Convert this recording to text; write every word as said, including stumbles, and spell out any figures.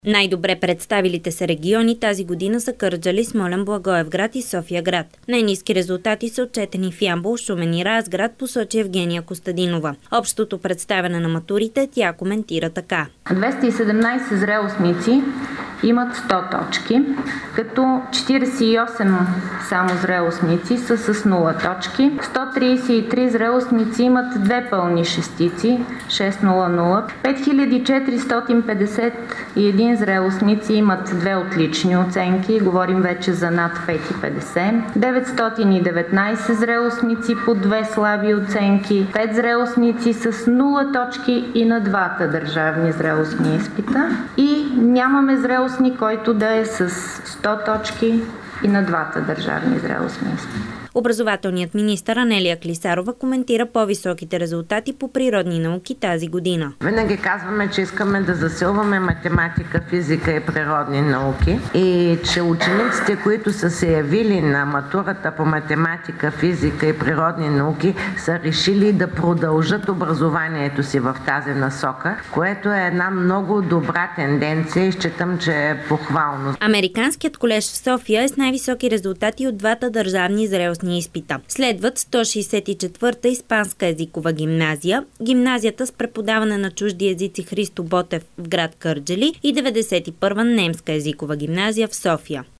Най-добре представилите се региони тази година са Кърджали, Смолян, Благоевград и София-град. Най-ниски резултати са отчетени в Ямбол, Шумен и Разград, посочи Евгения Костадинова. Общото представяне на матурите тя коментира така. двеста и седемнадесет зрелостници имат сто точки, като четиридесет и осем само зрелостници са с нула точки. сто тридесет и три зрелостници имат две пълни шестици, шест нула нула. пет хиляди четиристотин петдесет и един зрелостници имат две отлични оценки, говорим вече за над пет и петдесет. деветстотин и деветнадесет зрелостници по две слаби оценки, пет зрелостници с нула точки и на двата държавни зрелостни изпита. И нямаме зрелостник, който да е с сто точки и на двата държавни зрелостни изпита. Образователният министър Анелия Клисарова коментира по-високите резултати по природни науки тази година. Винаги казваме, че искаме да засилваме математика, физика и природни науки и че учениците, които са се явили на матурата по математика, физика и природни науки, са решили да продължат образованието си в тази насока, което е една много добра тенденция и считам, че е похвално. Американският колеж в София е с най-високи резултати от двата държавни зрелостни изпита. Следват сто шестдесет и четвърта испанска езикова гимназия, гимназията с преподаване на чужди езици Христо Ботев в град Кърджали и деветдесет и първа немска езикова гимназия в София.